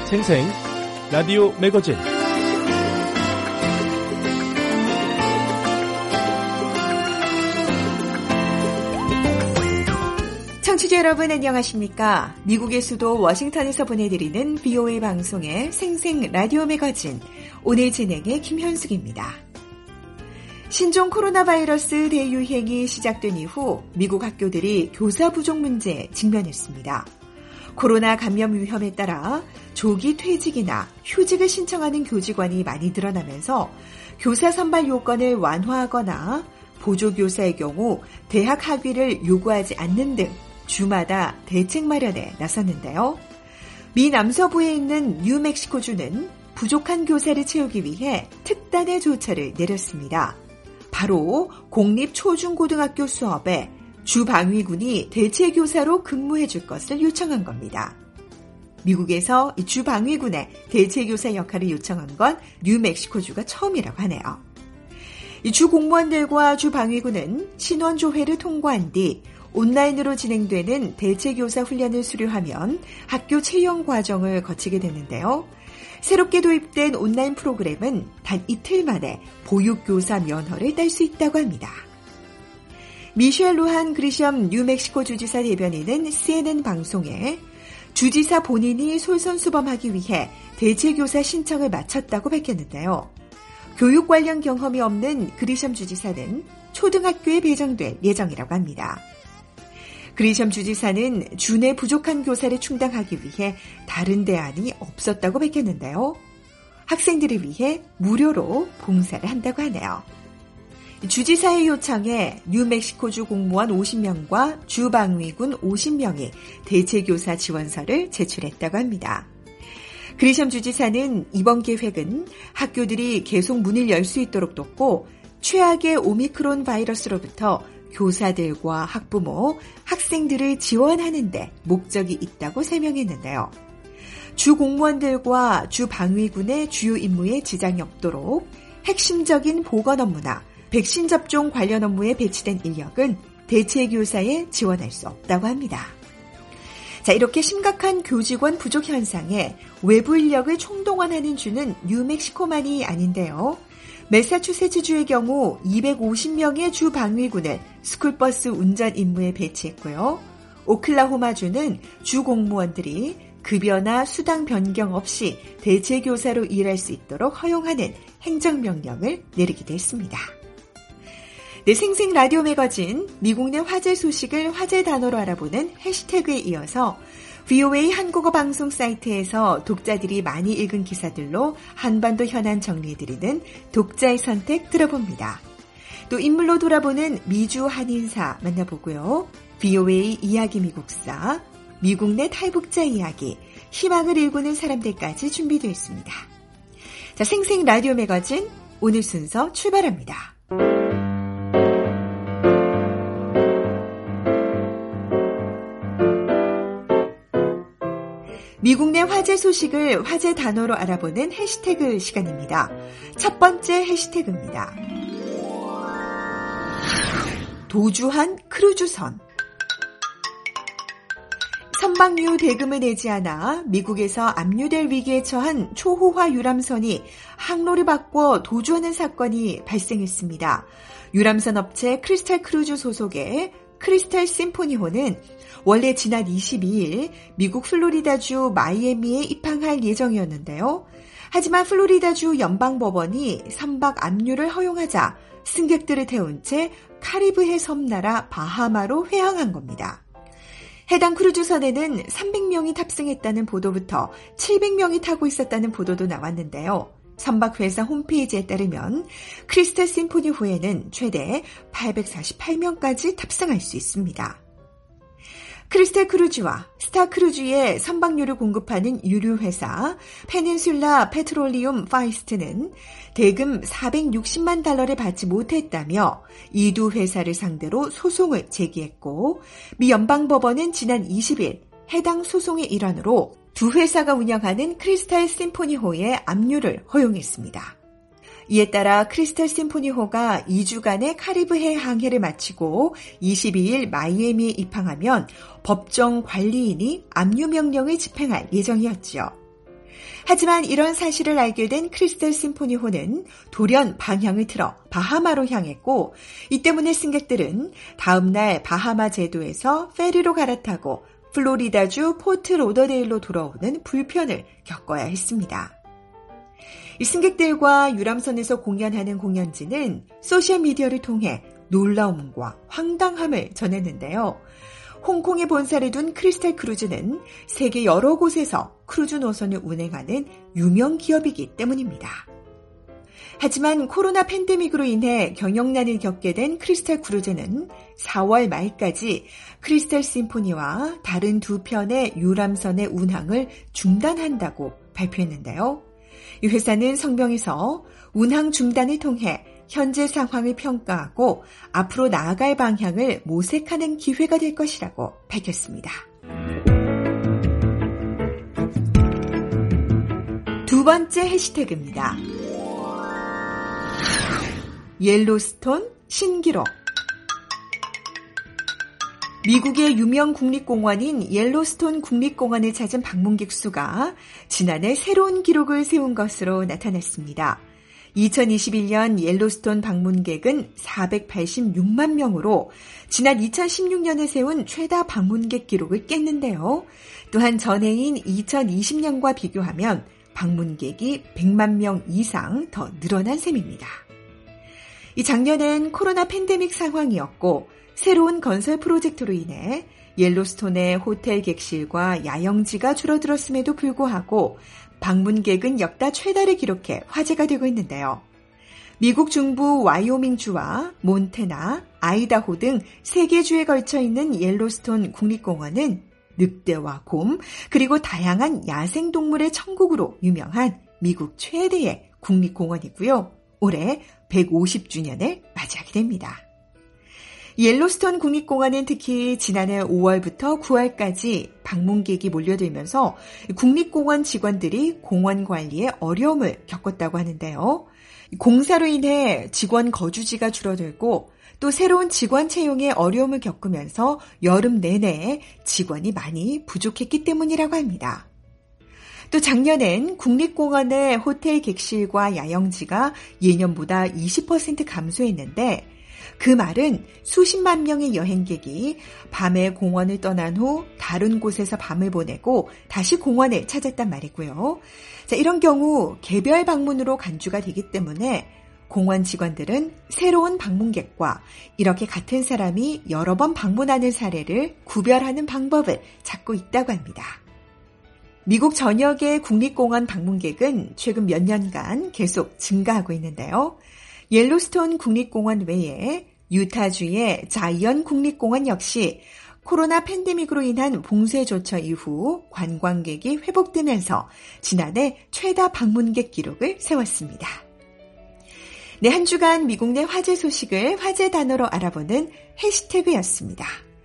생생 라디오 매거진 청취자 여러분 안녕하십니까? 미국의 수도 워싱턴에서 보내드리는 VOA 방송의 생생 라디오 매거진 오늘 진행의 김현숙입니다. 신종 코로나 바이러스 대유행이 시작된 이후 미국 학교들이 교사 부족 문제에 직면했습니다. 코로나 감염 위험에 따라 조기 퇴직이나 휴직을 신청하는 교직원이 많이 늘어나면서 교사 선발 요건을 완화하거나 보조교사의 경우 대학 학위를 요구하지 않는 등 주마다 대책 마련에 나섰는데요. 미 남서부에 있는 뉴멕시코주는 부족한 교사를 채우기 위해 특단의 조처를 내렸습니다. 바로 공립초중고등학교 수업에 주방위군이 대체교사로 근무해 줄 것을 요청한 겁니다. 미국에서 이 주방위군의 대체교사 역할을 요청한 건 뉴멕시코주가 처음이라고 하네요. 이 주공무원들과 주방위군은 신원조회를 통과한 뒤 온라인으로 진행되는 대체교사 훈련을 수료하면 학교 채용 과정을 거치게 되는데요. 새롭게 도입된 온라인 프로그램은 단 이틀 만에 보육교사 면허를 딸 수 있다고 합니다. 미셸 루한 그리샴 뉴멕시코 주지사 대변인은 CNN 방송에 주지사 본인이 솔선수범하기 위해 대체교사 신청을 마쳤다고 밝혔는데요. 교육 관련 경험이 없는 그리샴 주지사는 초등학교에 배정될 예정이라고 합니다. 그리샴 주지사는 주내 부족한 교사를 충당하기 위해 다른 대안이 없었다고 밝혔는데요. 학생들을 위해 무료로 봉사를 한다고 하네요. 주지사의 요청에 뉴멕시코주 공무원 50명과 주방위군 50명이 대체교사 지원서를 제출했다고 합니다. 그리샴 주지사는 이번 계획은 학교들이 계속 문을 열 수 있도록 돕고 최악의 오미크론 바이러스로부터 교사들과 학부모, 학생들을 지원하는 데 목적이 있다고 설명했는데요. 주 공무원들과 주 방위군의 주요 임무에 지장이 없도록 핵심적인 보건 업무나 백신 접종 관련 업무에 배치된 인력은 대체교사에 지원할 수 없다고 합니다. 자, 이렇게 심각한 교직원 부족 현상에 외부 인력을 총동원하는 주는 뉴멕시코만이 아닌데요. 매사추세츠주의 경우 250명의 주 방위군을 스쿨버스 운전 임무에 배치했고요. 오클라호마주는 주 공무원들이 급여나 수당 변경 없이 대체교사로 일할 수 있도록 허용하는 행정명령을 내리기도 했습니다. 네, 생생 라디오 매거진 미국 내 화제 소식을 화제 단어로 알아보는 해시태그에 이어서 VOA 한국어 방송 사이트에서 독자들이 많이 읽은 기사들로 한반도 현안 정리해드리는 독자의 선택 들어봅니다. 또 인물로 돌아보는 미주 한인사 만나보고요. VOA 이야기 미국사, 미국 내 탈북자 이야기, 희망을 일구는 사람들까지 준비되어 있습니다. 자, 생생 라디오 매거진 오늘 순서 출발합니다. 미국 내 화제 소식을 화제 단어로 알아보는 해시태그 시간입니다. 첫 번째 해시태그입니다. 도주한 크루즈선. 선박류 대금을 내지 않아 미국에서 압류될 위기에 처한 초호화 유람선이 항로를 바꿔 도주하는 사건이 발생했습니다. 유람선 업체 크리스탈 크루즈 소속의 크리스탈 심포니호는 원래 지난 22일 미국 플로리다주 마이애미에 입항할 예정이었는데요. 하지만 플로리다주 연방법원이 선박 압류를 허용하자 승객들을 태운 채 카리브해 섬나라 바하마로 회항한 겁니다. 해당 크루즈선에는 300명이 탑승했다는 보도부터 700명이 타고 있었다는 보도도 나왔는데요. 선박회사 홈페이지에 따르면 크리스탈 심포니호에는 최대 848명까지 탑승할 수 있습니다. 크리스탈 크루즈와 스타 크루즈의 선박료를 공급하는 유류회사 페닌슐라 페트롤리움 파이스트는 대금 460만 달러를 받지 못했다며 이 두 회사를 상대로 소송을 제기했고 미 연방법원은 지난 20일 해당 소송의 일환으로 두 회사가 운영하는 크리스탈 심포니호의 압류를 허용했습니다. 이에 따라 크리스탈 심포니호가 2주간의 카리브해 항해를 마치고 22일 마이애미에 입항하면 법정 관리인이 압류 명령을 집행할 예정이었죠. 하지만 이런 사실을 알게 된 크리스탈 심포니호는 돌연 방향을 틀어 바하마로 향했고 이 때문에 승객들은 다음날 바하마 제도에서 페리로 갈아타고 플로리다주 포트 로더데일로 돌아오는 불편을 겪어야 했습니다. 이 승객들과 유람선에서 공연하는 공연진은 소셜미디어를 통해 놀라움과 황당함을 전했는데요. 홍콩에 본사를 둔 크리스탈 크루즈는 세계 여러 곳에서 크루즈 노선을 운행하는 유명 기업이기 때문입니다. 하지만 코로나 팬데믹으로 인해 경영난을 겪게 된 크리스탈 크루즈는 4월 말까지 크리스탈 심포니와 다른 두 편의 유람선의 운항을 중단한다고 발표했는데요. 이 회사는 성명에서 운항 중단을 통해 현재 상황을 평가하고 앞으로 나아갈 방향을 모색하는 기회가 될 것이라고 밝혔습니다. 두 번째 해시태그입니다. 옐로스톤 신기록. 미국의 유명 국립공원인 옐로스톤 국립공원을 찾은 방문객 수가 지난해 새로운 기록을 세운 것으로 나타났습니다. 2021년 옐로스톤 방문객은 486만 명으로 지난 2016년에 세운 최다 방문객 기록을 깼는데요. 또한 전해인 2020년과 비교하면 방문객이 100만 명 이상 더 늘어난 셈입니다. 이 작년엔 코로나 팬데믹 상황이었고 새로운 건설 프로젝트로 인해 옐로스톤의 호텔 객실과 야영지가 줄어들었음에도 불구하고 방문객은 역대 최다를 기록해 화제가 되고 있는데요. 미국 중부 와이오밍주와 몬태나, 아이다호 등 3개 주에 걸쳐 있는 옐로스톤 국립공원은 늑대와 곰, 그리고 다양한 야생동물의 천국으로 유명한 미국 최대의 국립공원이고요. 올해 150주년을 맞이하게 됩니다. 옐로스톤 국립공원은 특히 지난해 5월부터 9월까지 방문객이 몰려들면서 국립공원 직원들이 공원 관리에 어려움을 겪었다고 하는데요. 공사로 인해 직원 거주지가 줄어들고 또 새로운 직원 채용에 어려움을 겪으면서 여름 내내 직원이 많이 부족했기 때문이라고 합니다. 또 작년엔 국립공원의 호텔 객실과 야영지가 예년보다 20% 감소했는데 그 말은 수십만 명의 여행객이 밤에 공원을 떠난 후 다른 곳에서 밤을 보내고 다시 공원을 찾았단 말이고요. 자, 이런 경우 개별 방문으로 간주가 되기 때문에 공원 직원들은 새로운 방문객과 이렇게 같은 사람이 여러 번 방문하는 사례를 구별하는 방법을 찾고 있다고 합니다. 미국 전역의 국립공원 방문객은 최근 몇 년간 계속 증가하고 있는데요. 옐로스톤 국립공원 외에 유타주의 자이언 국립공원 역시 코로나 팬데믹으로 인한 봉쇄 조처 이후 관광객이 회복되면서 지난해 최다 방문객 기록을 세웠습니다. 네, 한 주간 미국 내 화제 소식을 화제 단어로 알아보는 해시태그였습니다.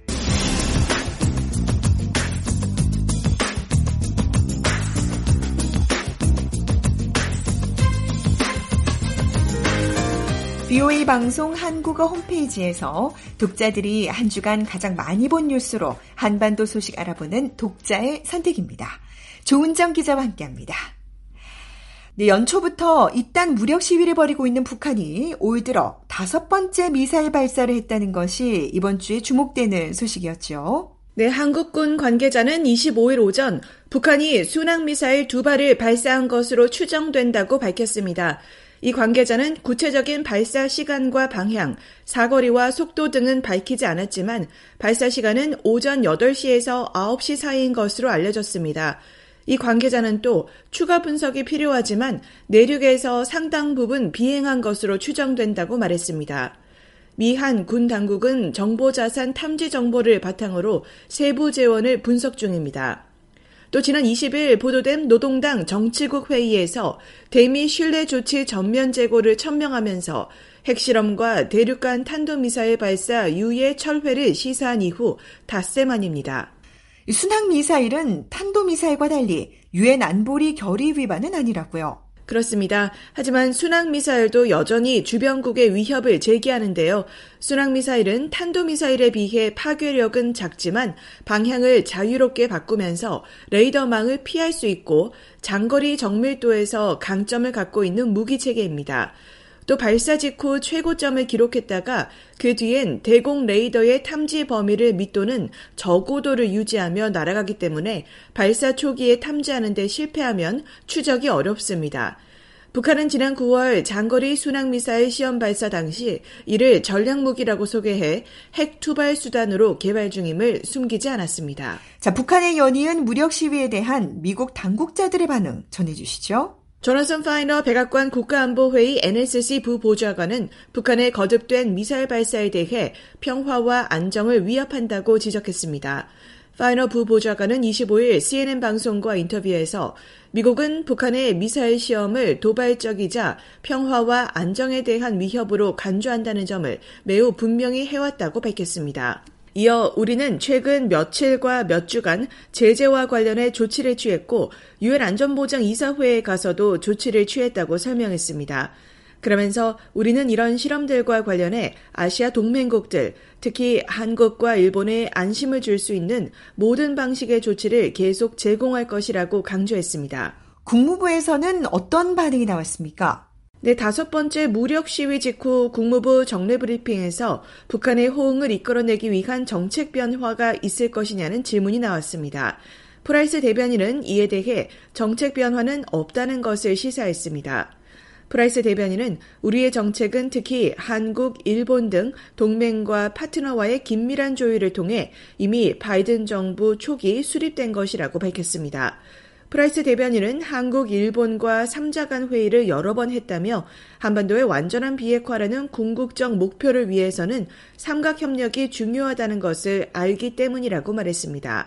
VOA 방송 한국어 홈페이지에서 독자들이 한 주간 가장 많이 본 뉴스로 한반도 소식 알아보는 독자의 선택입니다. 조은정 기자와 함께합니다. 네, 연초부터 잇단 무력 시위를 벌이고 있는 북한이 올 들어 5번째 미사일 발사를 했다는 것이 이번 주에 주목되는 소식이었죠. 네, 한국군 관계자는 25일 오전 북한이 순항미사일 2발을 발사한 것으로 추정된다고 밝혔습니다. 이 관계자는 구체적인 발사 시간과 방향, 사거리와 속도 등은 밝히지 않았지만 발사 시간은 오전 8시에서 9시 사이인 것으로 알려졌습니다. 이 관계자는 또 추가 분석이 필요하지만 내륙에서 상당 부분 비행한 것으로 추정된다고 말했습니다. 미한 군 당국은 정보자산 탐지 정보를 바탕으로 세부 재원을 분석 중입니다. 또 지난 20일 보도된 노동당 정치국 회의에서 대미 신뢰 조치 전면 재고를 천명하면서 핵실험과 대륙간 탄도미사일 발사 유예 철회를 시사한 이후 닷새 만입니다. 순항미사일은 탄도미사일과 달리 유엔 안보리 결의 위반은 아니라고요. 그렇습니다. 하지만 순항미사일도 여전히 주변국의 위협을 제기하는데요. 순항미사일은 탄도미사일에 비해 파괴력은 작지만 방향을 자유롭게 바꾸면서 레이더망을 피할 수 있고 장거리 정밀도에서 강점을 갖고 있는 무기체계입니다. 또 발사 직후 최고점을 기록했다가 그 뒤엔 대공 레이더의 탐지 범위를 밑도는 저고도를 유지하며 날아가기 때문에 발사 초기에 탐지하는 데 실패하면 추적이 어렵습니다. 북한은 지난 9월 장거리 순항미사일 시험 발사 당시 이를 전략무기라고 소개해 핵 투발 수단으로 개발 중임을 숨기지 않았습니다. 자, 북한의 연이은 무력 시위에 대한 미국 당국자들의 반응 전해주시죠. 조나선 파이너 백악관 국가안보회의 NSC 부보좌관은 북한의 거듭된 미사일 발사에 대해 평화와 안정을 위협한다고 지적했습니다. 파이너 부보좌관은 25일 CNN 방송과 인터뷰에서 미국은 북한의 미사일 시험을 도발적이자 평화와 안정에 대한 위협으로 간주한다는 점을 매우 분명히 해왔다고 밝혔습니다. 이어 우리는 최근 며칠과 몇 주간 제재와 관련해 조치를 취했고 유엔 안전보장 이사회에 가서도 조치를 취했다고 설명했습니다. 그러면서 우리는 이런 실험들과 관련해 아시아 동맹국들, 특히 한국과 일본에 안심을 줄 수 있는 모든 방식의 조치를 계속 제공할 것이라고 강조했습니다. 국무부에서는 어떤 반응이 나왔습니까? 네, 5번째 무력 시위 직후 국무부 정례 브리핑에서 북한의 호응을 이끌어내기 위한 정책 변화가 있을 것이냐는 질문이 나왔습니다. 프라이스 대변인은 이에 대해 정책 변화는 없다는 것을 시사했습니다. 프라이스 대변인은 우리의 정책은 특히 한국, 일본 등 동맹과 파트너와의 긴밀한 조율을 통해 이미 바이든 정부 초기 수립된 것이라고 밝혔습니다. 프라이스 대변인은 한국, 일본과 3자 간 회의를 여러 번 했다며 한반도의 완전한 비핵화라는 궁극적 목표를 위해서는 삼각협력이 중요하다는 것을 알기 때문이라고 말했습니다.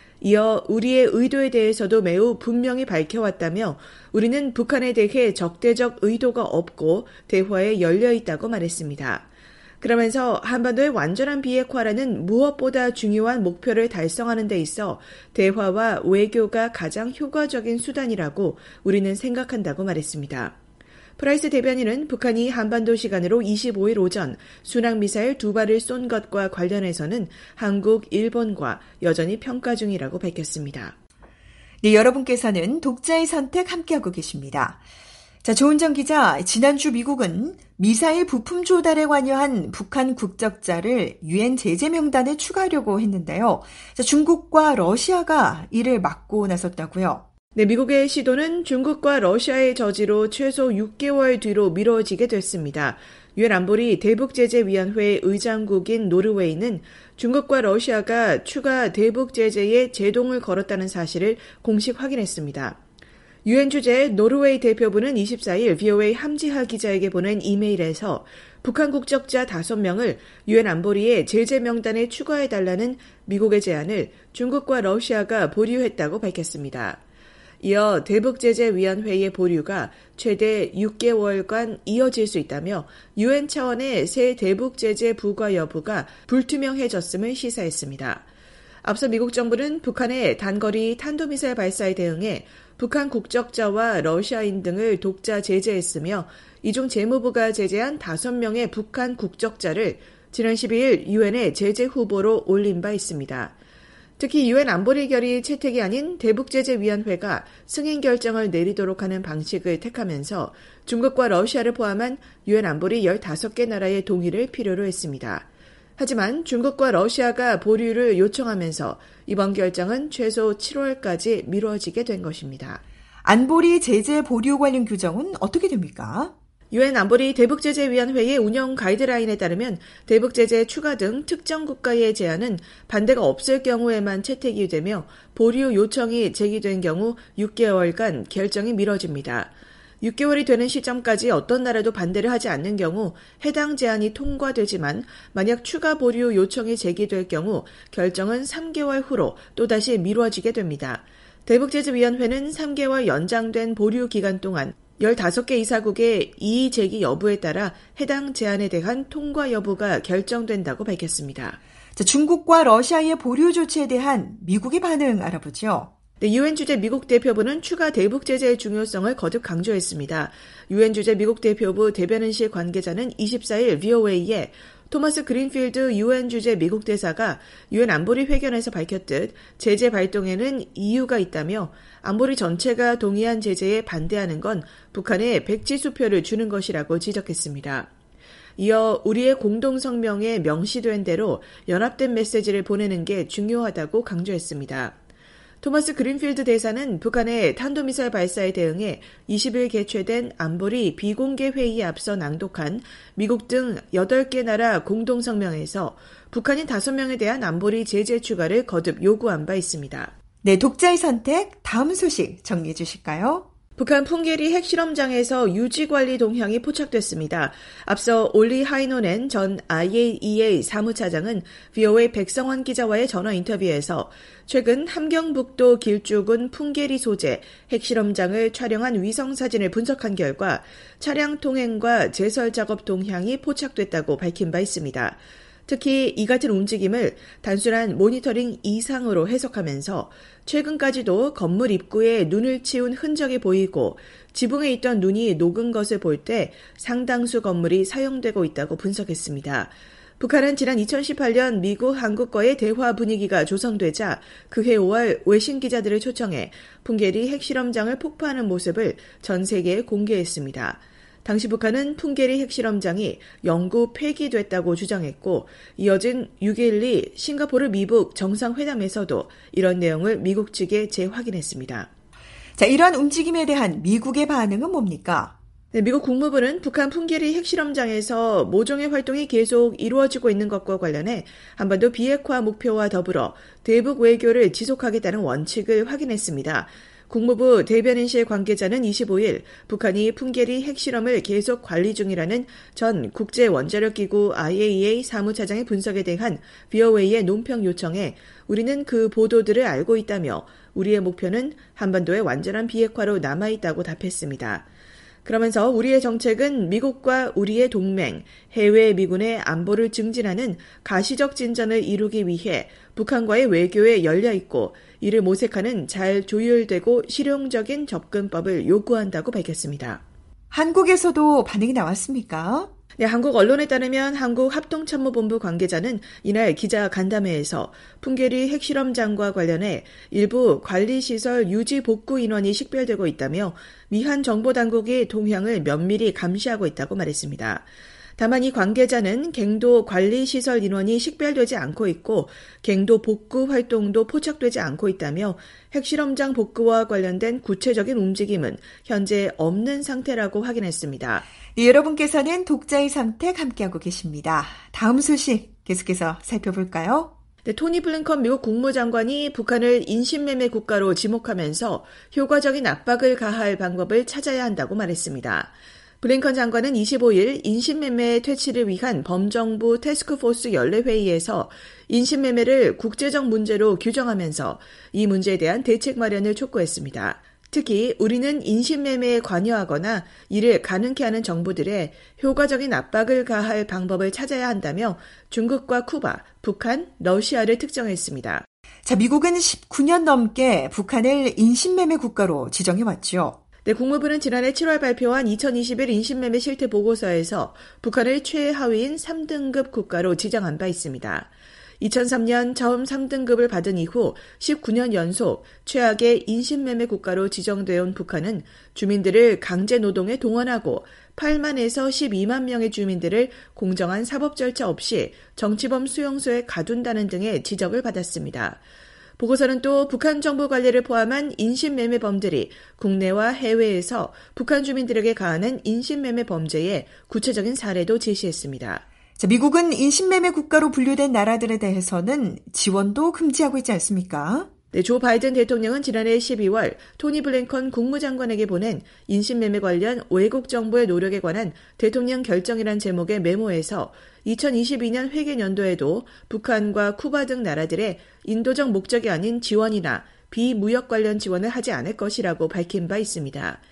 이어 우리의 의도에 대해서도 매우 분명히 밝혀왔다며 우리는 북한에 대해 적대적 의도가 없고 대화에 열려 있다고 말했습니다. 그러면서 한반도의 완전한 비핵화라는 무엇보다 중요한 목표를 달성하는 데 있어 대화와 외교가 가장 효과적인 수단이라고 우리는 생각한다고 말했습니다. 프라이스 대변인은 북한이 한반도 시간으로 25일 오전 순항미사일 2발을 쏜 것과 관련해서는 한국, 일본과 여전히 평가 중이라고 밝혔습니다. 네, 여러분께서는 독자의 선택 함께하고 계십니다. 자, 조은정 기자, 지난주 미국은 미사일 부품 조달에 관여한 북한 국적자를 유엔 제재 명단에 추가하려고 했는데요. 자, 중국과 러시아가 이를 막고 나섰다고요. 네, 미국의 시도는 중국과 러시아의 저지로 최소 6개월 뒤로 미뤄지게 됐습니다. 유엔 안보리 대북제재위원회 의장국인 노르웨이는 중국과 러시아가 추가 대북제재에 제동을 걸었다는 사실을 공식 확인했습니다. 유엔 주재 노르웨이 대표부는 24일 VOA 함지하 기자에게 보낸 이메일에서 북한 국적자 5명을 유엔 안보리의 제재 명단에 추가해달라는 미국의 제안을 중국과 러시아가 보류했다고 밝혔습니다. 이어 대북제재위원회의 보류가 최대 6개월간 이어질 수 있다며 유엔 차원의 새 대북제재 부과 여부가 불투명해졌음을 시사했습니다. 앞서 미국 정부는 북한의 단거리 탄도미사일 발사에 대응해 북한 국적자와 러시아인 등을 독자 제재했으며 이 중 재무부가 제재한 5명의 북한 국적자를 지난 12일 유엔의 제재 후보로 올린 바 있습니다. 특히 유엔 안보리 결의 채택이 아닌 대북제재위원회가 승인 결정을 내리도록 하는 방식을 택하면서 중국과 러시아를 포함한 유엔 안보리 15개 나라의 동의를 필요로 했습니다. 하지만 중국과 러시아가 보류를 요청하면서 이번 결정은 최소 7월까지 미뤄지게 된 것입니다. 안보리 제재 보류 관련 규정은 어떻게 됩니까? 유엔 안보리 대북제재위원회의 운영 가이드라인에 따르면 대북제재 추가 등 특정 국가의 제안은 반대가 없을 경우에만 채택이 되며 보류 요청이 제기된 경우 6개월간 결정이 미뤄집니다. 6개월이 되는 시점까지 어떤 나라도 반대를 하지 않는 경우 해당 제안이 통과되지만 만약 추가 보류 요청이 제기될 경우 결정은 3개월 후로 또다시 미뤄지게 됩니다. 대북제재위원회는 3개월 연장된 보류 기간 동안 15개 이사국의 이의 제기 여부에 따라 해당 제안에 대한 통과 여부가 결정된다고 밝혔습니다. 자, 중국과 러시아의 보류 조치에 대한 미국의 반응 알아보죠. 네, 유엔 주재 미국 대표부는 추가 대북 제재의 중요성을 거듭 강조했습니다. 유엔 주재 미국 대표부 대변인실 관계자는 24일 VOA에 토마스 그린필드 유엔 주재 미국 대사가 유엔 안보리 회견에서 밝혔듯 제재 발동에는 이유가 있다며 안보리 전체가 동의한 제재에 반대하는 건 북한에 백지수표를 주는 것이라고 지적했습니다. 이어 우리의 공동성명에 명시된 대로 연합된 메시지를 보내는 게 중요하다고 강조했습니다. 토마스 그린필드 대사는 북한의 탄도미사일 발사에 대응해 20일 개최된 안보리 비공개 회의에 앞서 낭독한 미국 등 8개 나라 공동성명에서 북한인 5명에 대한 안보리 제재 추가를 거듭 요구한 바 있습니다. 네, 독자의 선택 다음 소식 정리해 주실까요? 북한 풍계리 핵실험장에서 유지관리 동향이 포착됐습니다. 앞서 올리 하이노넨 전 IAEA 사무차장은 VOA 백성환 기자와의 전화 인터뷰에서 최근 함경북도 길쭉은 풍계리 소재 핵실험장을 촬영한 위성사진을 분석한 결과 차량 통행과 제설 작업 동향이 포착됐다고 밝힌 바 있습니다. 특히 이 같은 움직임을 단순한 모니터링 이상으로 해석하면서 최근까지도 건물 입구에 눈을 치운 흔적이 보이고 지붕에 있던 눈이 녹은 것을 볼 때 상당수 건물이 사용되고 있다고 분석했습니다. 북한은 지난 2018년 미국 한국과의 대화 분위기가 조성되자 그해 5월 외신 기자들을 초청해 풍계리 핵실험장을 폭파하는 모습을 전 세계에 공개했습니다. 당시 북한은 풍계리 핵실험장이 영구 폐기됐다고 주장했고 이어진 6.12 싱가포르 미북 정상회담에서도 이런 내용을 미국 측에 재확인했습니다. 자, 이러한 움직임에 대한 미국의 반응은 뭡니까? 네, 미국 국무부는 북한 풍계리 핵실험장에서 모종의 활동이 계속 이루어지고 있는 것과 관련해 한반도 비핵화 목표와 더불어 대북 외교를 지속하겠다는 원칙을 확인했습니다. 국무부 대변인실 관계자는 25일 북한이 풍계리 핵실험을 계속 관리 중이라는 전 국제원자력기구 IAEA 사무차장의 분석에 대한 VOA의 논평 요청에 우리는 그 보도들을 알고 있다며 우리의 목표는 한반도의 완전한 비핵화로 남아있다고 답했습니다. 그러면서 우리의 정책은 미국과 우리의 동맹, 해외 미군의 안보를 증진하는 가시적 진전을 이루기 위해 북한과의 외교에 열려있고 이를 모색하는 잘 조율되고 실용적인 접근법을 요구한다고 밝혔습니다. 한국에서도 반응이 나왔습니까? 네, 한국 언론에 따르면 한국합동참모본부 관계자는 이날 기자 간담회에서 풍계리 핵실험장과 관련해 일부 관리시설 유지 복구 인원이 식별되고 있다며 미한 정보당국이 동향을 면밀히 감시하고 있다고 말했습니다. 다만 이 관계자는 갱도 관리시설 인원이 식별되지 않고 있고 갱도 복구 활동도 포착되지 않고 있다며 핵실험장 복구와 관련된 구체적인 움직임은 현재 없는 상태라고 확인했습니다. 네, 여러분께서는 독자의 선택 함께하고 계십니다. 다음 소식 계속해서 살펴볼까요? 네, 토니 블링컨 미국 국무장관이 북한을 인신매매 국가로 지목하면서 효과적인 압박을 가할 방법을 찾아야 한다고 말했습니다. 블링컨 장관은 25일 인신매매 퇴치를 위한 범정부 태스크포스 연례회의에서 인신매매를 국제적 문제로 규정하면서 이 문제에 대한 대책 마련을 촉구했습니다. 특히 우리는 인신매매에 관여하거나 이를 가능케 하는 정부들에 효과적인 압박을 가할 방법을 찾아야 한다며 중국과 쿠바, 북한, 러시아를 특정했습니다. 자, 미국은 19년 넘게 북한을 인신매매 국가로 지정해왔죠. 네, 국무부는 지난해 7월 발표한 2021 인신매매 실태 보고서에서 북한을 최하위인 3등급 국가로 지정한 바 있습니다. 2003년 처음 3등급을 받은 이후 19년 연속 최악의 인신매매 국가로 지정되어 온 북한은 주민들을 강제 노동에 동원하고 8만에서 12만 명의 주민들을 공정한 사법 절차 없이 정치범 수용소에 가둔다는 등의 지적을 받았습니다. 보고서는 또 북한 정부 관리를 포함한 인신매매범들이 국내와 해외에서 북한 주민들에게 가하는 인신매매 범죄의 구체적인 사례도 제시했습니다. 자, 미국은 인신매매 국가로 분류된 나라들에 대해서는 지원도 금지하고 있지 않습니까? 네, 조 바이든 대통령은 지난해 12월 토니 블링컨 국무장관에게 보낸 인신매매 관련 외국 정부의 노력에 관한 대통령 결정이란 제목의 메모에서 2022년 회계연도에도 북한과 쿠바 등 나라들의 인도적 목적이 아닌 지원이나 비무역 관련 지원을 하지 않을 것이라고 밝힌 바 있습니다.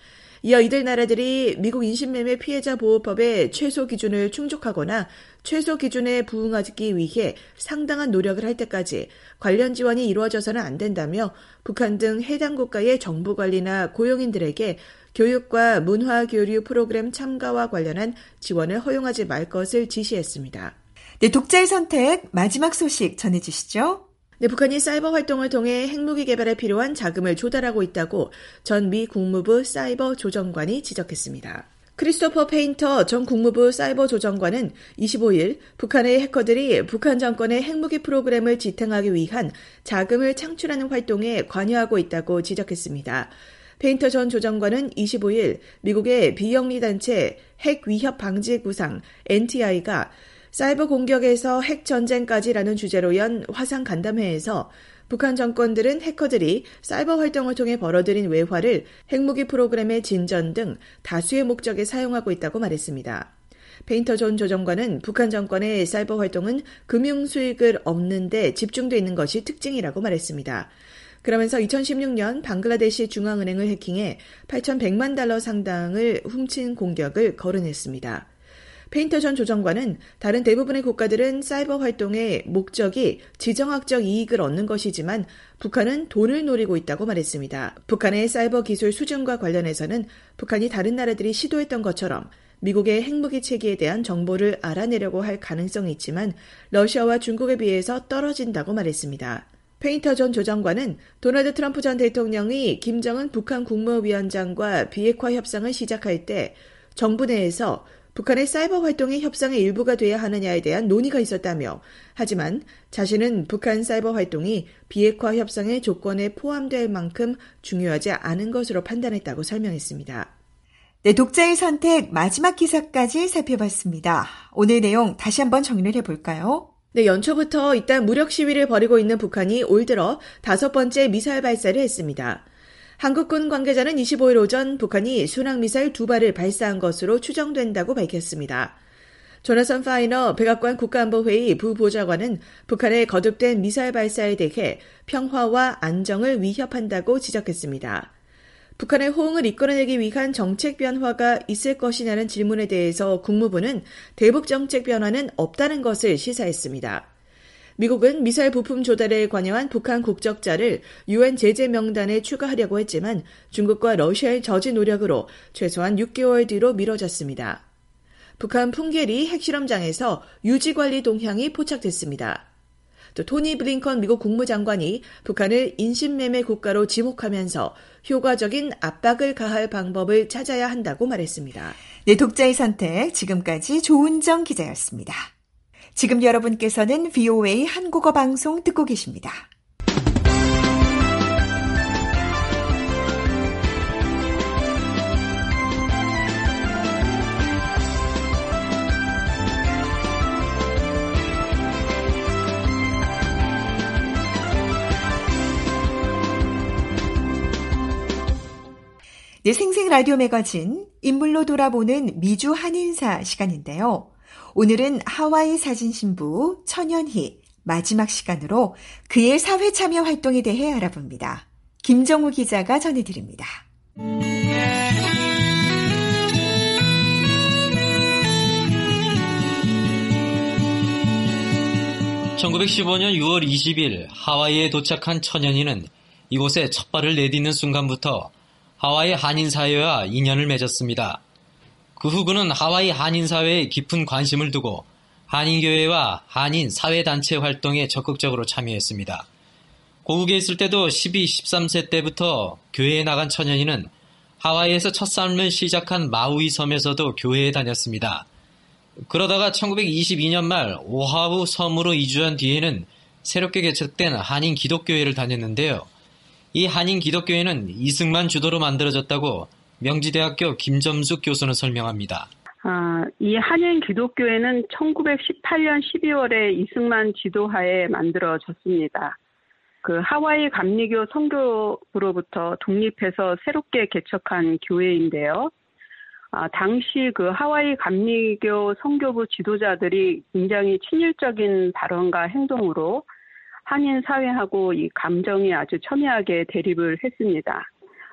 이어 이들 나라들이 미국 인신매매 피해자 보호법의 최소 기준을 충족하거나 최소 기준에 부응하기 위해 상당한 노력을 할 때까지 관련 지원이 이루어져서는 안 된다며 북한 등 해당 국가의 정부 관리나 고용인들에게 교육과 문화 교류 프로그램 참가와 관련한 지원을 허용하지 말 것을 지시했습니다. 네, 독자의 선택 마지막 소식 전해주시죠. 네, 북한이 사이버 활동을 통해 핵무기 개발에 필요한 자금을 조달하고 있다고 전 미 국무부 사이버 조정관이 지적했습니다. 크리스토퍼 페인터 전 국무부 사이버 조정관은 25일 북한의 해커들이 북한 정권의 핵무기 프로그램을 지탱하기 위한 자금을 창출하는 활동에 관여하고 있다고 지적했습니다. 페인터 전 조정관은 25일 미국의 비영리 단체 핵위협 방지 구상 NTI가 사이버 공격에서 핵전쟁까지라는 주제로 연 화상 간담회에서 북한 정권들은 해커들이 사이버 활동을 통해 벌어들인 외화를 핵무기 프로그램의 진전 등 다수의 목적에 사용하고 있다고 말했습니다. 페인터 전 조정관은 북한 정권의 사이버 활동은 금융 수익을 얻는 데 집중되어 있는 것이 특징이라고 말했습니다. 그러면서 2016년 방글라데시 중앙은행을 해킹해 8,100만 달러 상당을 훔친 공격을 거론했습니다. 페인터 전 조정관은 다른 대부분의 국가들은 사이버 활동의 목적이 지정학적 이익을 얻는 것이지만 북한은 돈을 노리고 있다고 말했습니다. 북한의 사이버 기술 수준과 관련해서는 북한이 다른 나라들이 시도했던 것처럼 미국의 핵무기 체계에 대한 정보를 알아내려고 할 가능성이 있지만 러시아와 중국에 비해서 떨어진다고 말했습니다. 페인터 전 조정관은 도널드 트럼프 전 대통령이 김정은 북한 국무위원장과 비핵화 협상을 시작할 때 정부 내에서 북한의 사이버 활동이 협상의 일부가 돼야 하느냐에 대한 논의가 있었다며 하지만 자신은 북한 사이버 활동이 비핵화 협상의 조건에 포함될 만큼 중요하지 않은 것으로 판단했다고 설명했습니다. 네, 독자의 선택 마지막 기사까지 살펴봤습니다. 오늘 내용 다시 한번 정리를 해볼까요? 네, 연초부터 잇따른 무력 시위를 벌이고 있는 북한이 올 들어 5번째 미사일 발사를 했습니다. 한국군 관계자는 25일 오전 북한이 순항미사일 2발을 발사한 것으로 추정된다고 밝혔습니다. 조나선 파이너 백악관 국가안보회의 부보좌관은 북한의 거듭된 미사일 발사에 대해 평화와 안정을 위협한다고 지적했습니다. 북한의 호응을 이끌어내기 위한 정책 변화가 있을 것이냐는 질문에 대해서 국무부는 대북 정책 변화는 없다는 것을 시사했습니다. 미국은 미사일 부품 조달에 관여한 북한 국적자를 UN 제재 명단에 추가하려고 했지만 중국과 러시아의 저지 노력으로 최소한 6개월 뒤로 미뤄졌습니다. 북한 풍계리 핵실험장에서 유지관리 동향이 포착됐습니다. 또 토니 블링컨 미국 국무장관이 북한을 인신매매 국가로 지목하면서 효과적인 압박을 가할 방법을 찾아야 한다고 말했습니다. 네, 독자의 선택 지금까지 조은정 기자였습니다. 지금 여러분께서는 VOA 한국어 방송 듣고 계십니다. 네, 생생 라디오 매거진 인물로 돌아보는 미주 한인사 시간인데요. 오늘은 하와이 사진신부 천연희 마지막 시간으로 그의 사회 참여 활동에 대해 알아봅니다. 김정우 기자가 전해드립니다. 1915년 6월 20일 하와이에 도착한 천연희는 이곳에 첫 발을 내딛는 순간부터 하와이 한인사회와 인연을 맺었습니다. 그 후 그는 하와이 한인사회에 깊은 관심을 두고 한인교회와 한인 사회단체 활동에 적극적으로 참여했습니다. 고국에 있을 때도 12, 13세 때부터 교회에 나간 천연희는 하와이에서 첫 삶을 시작한 마우이 섬에서도 교회에 다녔습니다. 그러다가 1922년 말 오하우 섬으로 이주한 뒤에는 새롭게 개척된 한인 기독교회를 다녔는데요. 이 한인 기독교회는 이승만 주도로 만들어졌다고 명지대학교 김점숙 교수는 설명합니다. 이 한인 기독교회는 1918년 12월에 이승만 지도하에 만들어졌습니다. 그 하와이 감리교 선교부로부터 독립해서 새롭게 개척한 교회인데요. 당시 그 하와이 감리교 선교부 지도자들이 굉장히 친일적인 발언과 행동으로 한인 사회하고 이 감정이 아주 첨예하게 대립을 했습니다.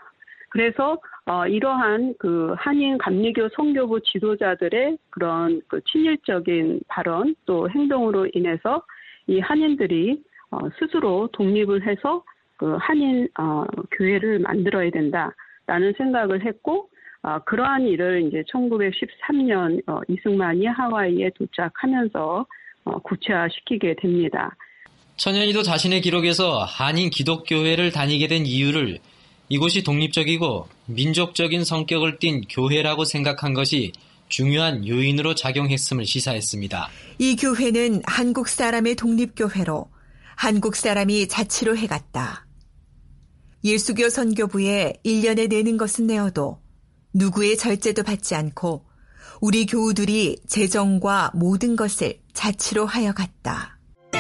그래서 이러한 그 한인 감리교 선교부 지도자들의 그런 그 친일적인 발언 또 행동으로 인해서 이 한인들이 스스로 독립을 해서 그 한인 교회를 만들어야 된다라는 생각을 했고 그러한 일을 이제 1913년 이승만이 하와이에 도착하면서 구체화시키게 됩니다. 천연이도 자신의 기록에서 한인 기독교회를 다니게 된 이유를 이곳이 독립적이고 민족적인 성격을 띤 교회라고 생각한 것이 중요한 요인으로 작용했음을 시사했습니다. 이 교회는 한국 사람의 독립교회로 한국 사람이 자치로 해갔다. 예수교 선교부에 1년에 내는 것은 내어도 누구의 절제도 받지 않고 우리 교우들이 재정과 모든 것을 자치로 하여 갔다.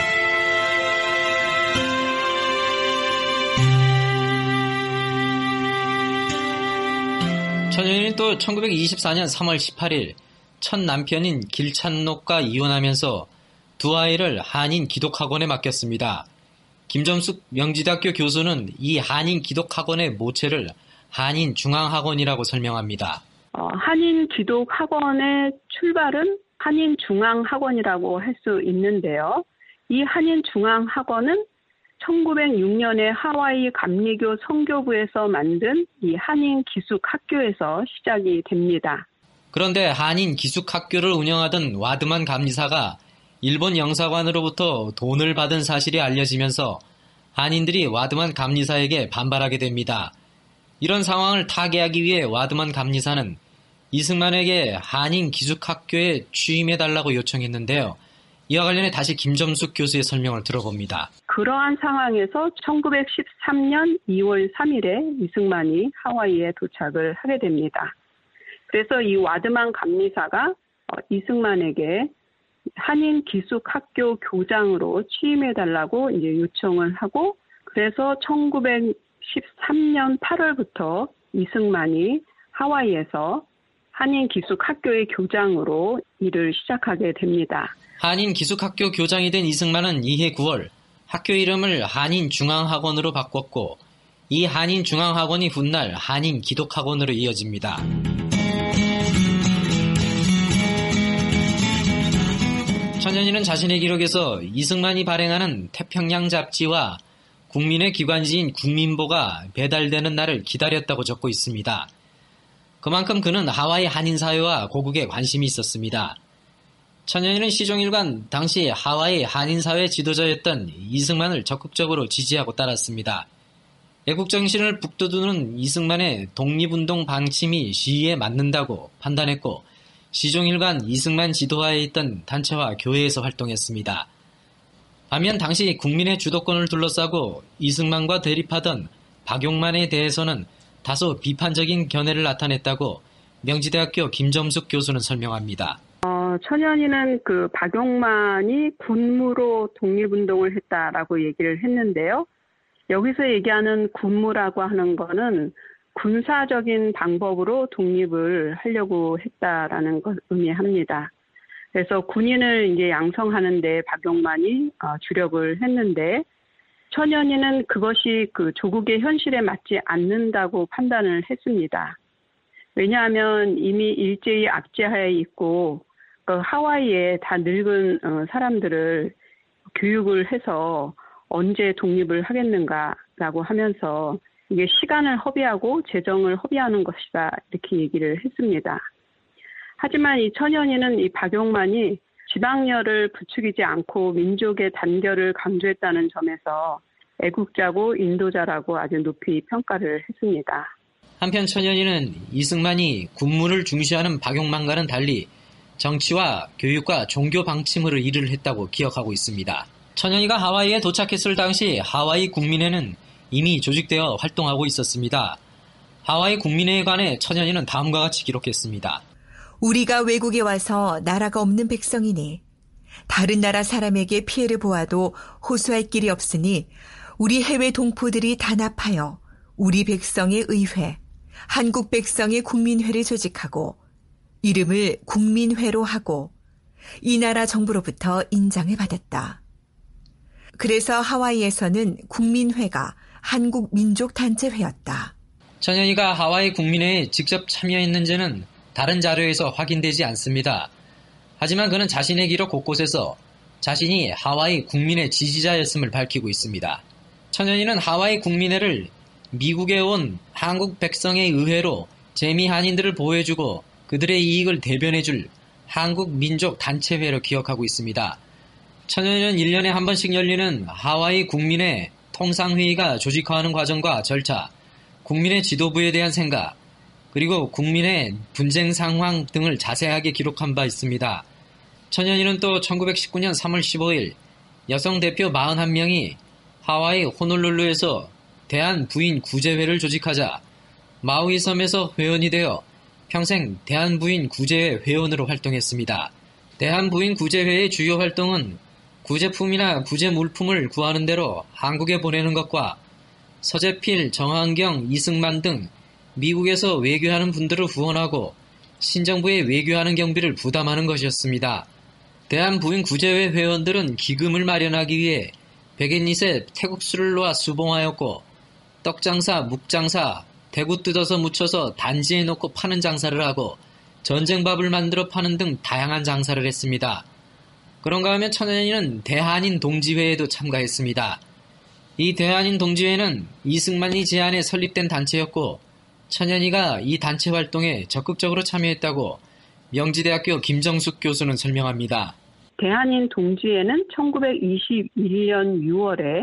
천연이는 또 1924년 3월 18일 첫 남편인 길찬록과 이혼하면서 두 아이를 한인 기독학원에 맡겼습니다. 김점숙 명지대학교 교수는 이 한인 기독학원의 모체를 한인 중앙학원이라고 설명합니다. 한인 기독학원의 출발은 한인 중앙학원이라고 할 수 있는데요. 이 한인 중앙학원은 1906년에 하와이 감리교 선교부에서 만든 이 한인 기숙학교에서 시작이 됩니다. 그런데 한인 기숙학교를 운영하던 와드만 감리사가 일본 영사관으로부터 돈을 받은 사실이 알려지면서 한인들이 와드만 감리사에게 반발하게 됩니다. 이런 상황을 타개하기 위해 와드만 감리사는 이승만에게 한인 기숙학교에 취임해달라고 요청했는데요. 이와 관련해 다시 김점숙 교수의 설명을 들어봅니다. 그러한 상황에서 1913년 2월 3일에 이승만이 하와이에 도착을 하게 됩니다. 그래서 이 와드만 감리사가 이승만에게 한인 기숙학교 교장으로 취임해달라고 이제 요청을 하고, 그래서 1913년 8월부터 이승만이 하와이에서 한인 기숙학교의 교장으로 일을 시작하게 됩니다. 한인 기숙학교 교장이 된 이승만은 이해 9월 학교 이름을 한인 중앙학원으로 바꿨고, 이 한인 중앙학원이 훗날 한인 기독학원으로 이어집니다. 천연이는 자신의 기록에서 이승만이 발행하는 태평양 잡지와 국민의 기관지인 국민보가 배달되는 날을 기다렸다고 적고 있습니다. 그만큼 그는 하와이 한인사회와 고국에 관심이 있었습니다. 천연이는 시종일관 당시 하와이 한인사회 지도자였던 이승만을 적극적으로 지지하고 따랐습니다. 애국정신을 북돋우는 이승만의 독립운동 방침이 시위에 맞는다고 판단했고, 시종일관 이승만 지도하에 있던 단체와 교회에서 활동했습니다. 반면 당시 국민의 주도권을 둘러싸고 이승만과 대립하던 박용만에 대해서는 다소 비판적인 견해를 나타냈다고 명지대학교 김점숙 교수는 설명합니다. 천연이는 그 박용만이 군무로 독립운동을 했다라고 얘기를 했는데요. 여기서 얘기하는 군무라고 하는 거는 군사적인 방법으로 독립을 하려고 했다라는 걸 의미합니다. 그래서 군인을 이제 양성하는 데 박용만이 주력을 했는데, 천연이는 그것이 그 조국의 현실에 맞지 않는다고 판단을 했습니다. 왜냐하면 이미 일제히 압제하에 있고 그 하와이에 다 늙은 사람들을 교육을 해서 언제 독립을 하겠는가라고 하면서 이게 시간을 허비하고 재정을 허비하는 것이다, 이렇게 얘기를 했습니다. 하지만 이 천연이는 이 박용만이 지방열을 부추기지 않고 민족의 단결을 강조했다는 점에서 애국자고 인도자라고 아주 높이 평가를 했습니다. 한편 천연이는 이승만이 군무를 중시하는 박용만과는 달리 정치와 교육과 종교 방침으로 일을 했다고 기억하고 있습니다. 천연이가 하와이에 도착했을 당시 하와이 국민회는 이미 조직되어 활동하고 있었습니다. 하와이 국민회에 관해 천연이는 다음과 같이 기록했습니다. 우리가 외국에 와서 나라가 없는 백성이니 다른 나라 사람에게 피해를 보아도 호소할 길이 없으니 우리 해외 동포들이 단합하여 우리 백성의 의회, 한국 백성의 국민회를 조직하고 이름을 국민회로 하고 이 나라 정부로부터 인정을 받았다. 그래서 하와이에서는 국민회가 한국민족단체회였다. 천연희가 하와이 국민회에 직접 참여했는지는 다른 자료에서 확인되지 않습니다. 하지만 그는 자신의 기록 곳곳에서 자신이 하와이 국민회 지지자였음을 밝히고 있습니다. 천연희는 하와이 국민회를 미국에 온 한국 백성의 의회로 재미 한인들을 보호해주고 그들의 이익을 대변해줄 한국 민족 단체회로 기억하고 있습니다. 천연희는 1년에 한 번씩 열리는 하와이 국민회 통상회의가 조직화하는 과정과 절차, 국민의 지도부에 대한 생각, 그리고 국민의 분쟁 상황 등을 자세하게 기록한 바 있습니다. 천연희는 또 1919년 3월 15일 여성 대표 41명이 하와이 호놀룰루에서 대한부인 구제회를 조직하자 마우이 섬에서 회원이 되어 평생 대한부인 구제회 회원으로 활동했습니다. 대한부인 구제회의 주요 활동은 구제품이나 구제물품을 구하는 대로 한국에 보내는 것과 서재필, 정한경, 이승만 등 미국에서 외교하는 분들을 후원하고 신정부에 외교하는 경비를 부담하는 것이었습니다. 대한부인 구제회 회원들은 기금을 마련하기 위해 100엔2세 태국수를 놓아 수봉하였고 떡장사, 묵장사, 대구 뜯어서 묻혀서 단지에 놓고 파는 장사를 하고 전쟁밥을 만들어 파는 등 다양한 장사를 했습니다. 그런가 하면 천연희는 대한인 동지회에도 참가했습니다. 이 대한인 동지회는 이승만이 제안에 설립된 단체였고 천연희가 이 단체 활동에 적극적으로 참여했다고 명지대학교 김정숙 교수는 설명합니다. 대한인 동지회는 1921년 6월에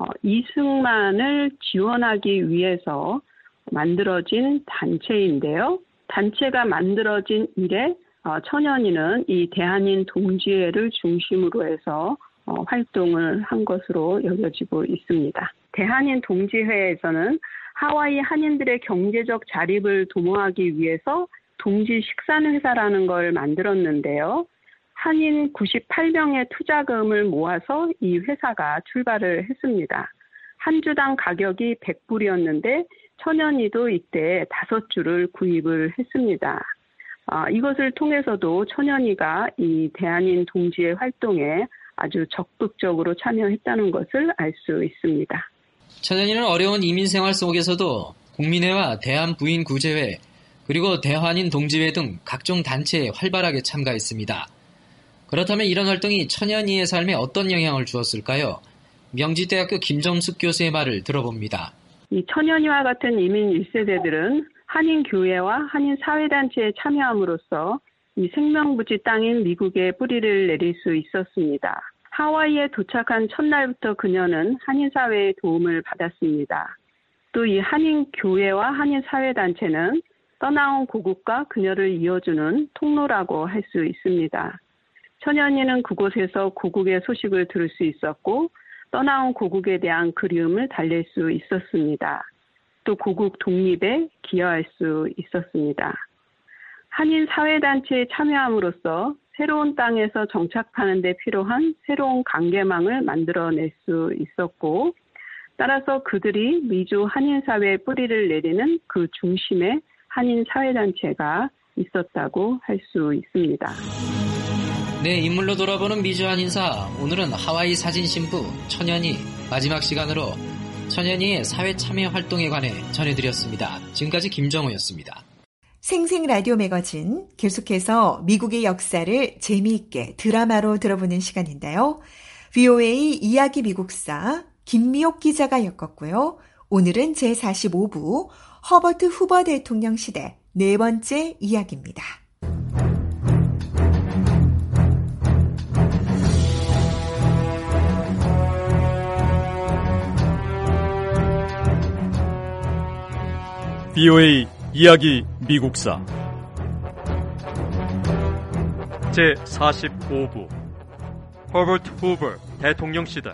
이승만을 지원하기 위해서 만들어진 단체인데요. 단체가 만들어진 이래 천연희는 이 대한인 동지회를 중심으로 해서 활동을 한 것으로 여겨지고 있습니다. 대한인 동지회에서는 하와이 한인들의 경제적 자립을 도모하기 위해서 동지 식산회사라는 걸 만들었는데요. 한인 98명의 투자금을 모아서 이 회사가 출발을 했습니다. 한 주당 가격이 100불이었는데 천연희도 이때 5주를 구입을 했습니다. 이것을 통해서도 천연희가 이 대한인 동지회 활동에 아주 적극적으로 참여했다는 것을 알 수 있습니다. 천연희는 어려운 이민생활 속에서도 국민회와 대한부인구제회 그리고 대한인 동지회 등 각종 단체에 활발하게 참가했습니다. 그렇다면 이런 활동이 천연희의 삶에 어떤 영향을 주었을까요? 명지대학교 김정숙 교수의 말을 들어봅니다. 이 천연희와 같은 이민 1세대들은 한인교회와 한인사회단체에 참여함으로써 이 생명부지 땅인 미국에 뿌리를 내릴 수 있었습니다. 하와이에 도착한 첫날부터 그녀는 한인사회의 도움을 받았습니다. 또 이 한인교회와 한인사회단체는 떠나온 고국과 그녀를 이어주는 통로라고 할 수 있습니다. 천연희는 그곳에서 고국의 소식을 들을 수 있었고 떠나온 고국에 대한 그리움을 달랠 수 있었습니다. 또 고국 독립에 기여할 수 있었습니다. 한인사회단체에 참여함으로써 새로운 땅에서 정착하는 데 필요한 새로운 관계망을 만들어낼 수 있었고 따라서 그들이 미주 한인사회에 뿌리를 내리는 그 중심에 한인사회단체가 있었다고 할 수 있습니다. 네, 인물로 돌아보는 미주 한인사. 오늘은 하와이 사진신부 천연희 마지막 시간으로 천연희의 사회 참여 활동에 관해 전해드렸습니다. 지금까지 김정우였습니다. 생생 라디오 매거진 계속해서 미국의 역사를 재미있게 드라마로 들어보는 시간인데요. VOA 이야기 미국사 김미옥 기자가 엮었고요. 오늘은 제45부 허버트 후버 대통령 시대 네 번째 이야기입니다. VOA 이야기 미국사 제45부 허버트 후버 대통령 시대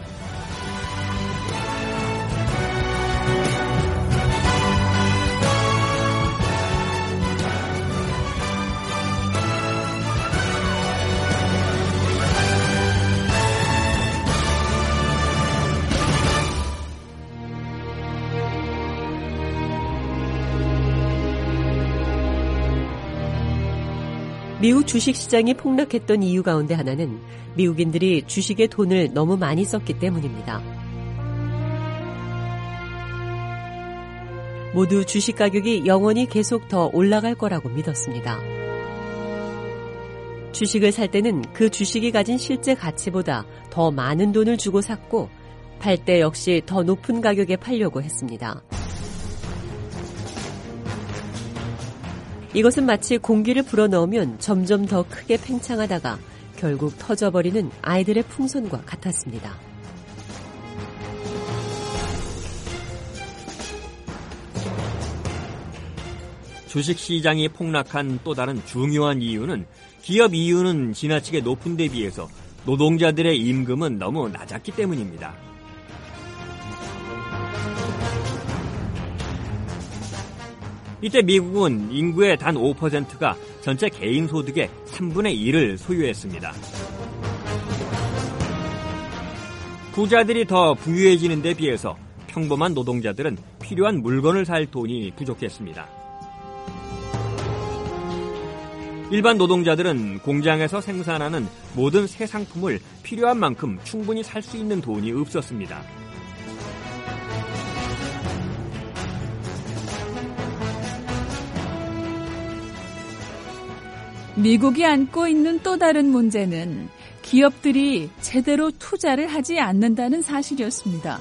미국 주식시장이 폭락했던 이유 가운데 하나는 미국인들이 주식에 돈을 너무 많이 썼기 때문입니다. 모두 주식 가격이 영원히 계속 더 올라갈 거라고 믿었습니다. 주식을 살 때는 그 주식이 가진 실제 가치보다 더 많은 돈을 주고 샀고 팔 때 역시 더 높은 가격에 팔려고 했습니다. 이것은 마치 공기를 불어넣으면 점점 더 크게 팽창하다가 결국 터져버리는 아이들의 풍선과 같았습니다. 주식시장이 폭락한 또 다른 중요한 이유는 기업 이윤은 지나치게 높은 데 비해서 노동자들의 임금은 너무 낮았기 때문입니다. 이때 미국은 인구의 단 5%가 전체 개인 소득의 3분의 1을 소유했습니다. 부자들이 더 부유해지는 데 비해서 평범한 노동자들은 필요한 물건을 살 돈이 부족했습니다. 일반 노동자들은 공장에서 생산하는 모든 새 상품을 필요한 만큼 충분히 살 수 있는 돈이 없었습니다. 미국이 안고 있는 또 다른 문제는 기업들이 제대로 투자를 하지 않는다는 사실이었습니다.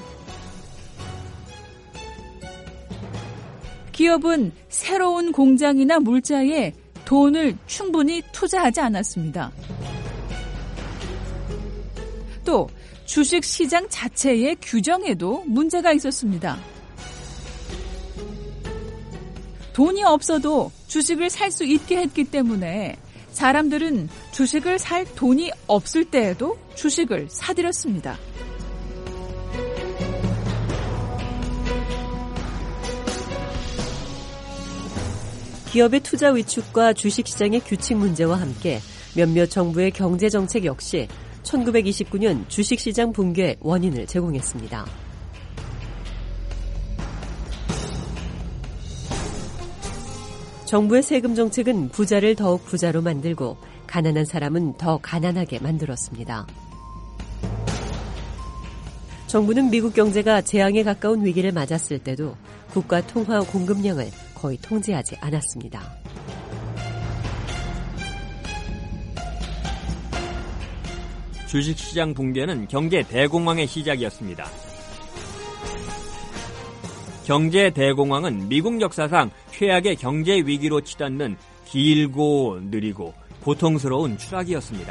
기업은 새로운 공장이나 물자에 돈을 충분히 투자하지 않았습니다. 또 주식시장 자체의 규정에도 문제가 있었습니다. 돈이 없어도 주식을 살 수 있게 했기 때문에 사람들은 주식을 살 돈이 없을 때에도 주식을 사들였습니다. 기업의 투자 위축과 주식시장의 규칙 문제와 함께 몇몇 정부의 경제정책 역시 1929년 주식시장 붕괴의 원인을 제공했습니다. 정부의 세금 정책은 부자를 더욱 부자로 만들고 가난한 사람은 더 가난하게 만들었습니다. 정부는 미국 경제가 재앙에 가까운 위기를 맞았을 때도 국가 통화 공급량을 거의 통제하지 않았습니다. 주식시장 붕괴는 경제 대공황의 시작이었습니다. 경제 대공황은 미국 역사상 최악의 경제 위기로 치닫는 길고 느리고 고통스러운 추락이었습니다.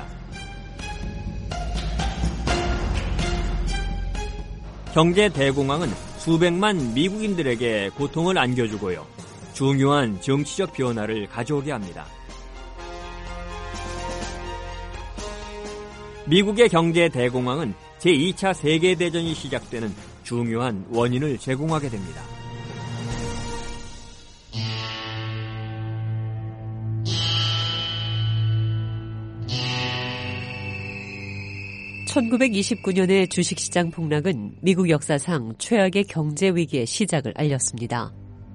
경제 대공황은 수백만 미국인들에게 고통을 안겨주고요. 중요한 정치적 변화를 가져오게 합니다. 미국의 경제 대공황은 제2차 세계대전이 시작되는 중요한 원인을 제공하게 됩니다. (1929년의) 주식시장 폭락은 미국 역사상 최악의 경제 위기의 시작을 알렸습니다.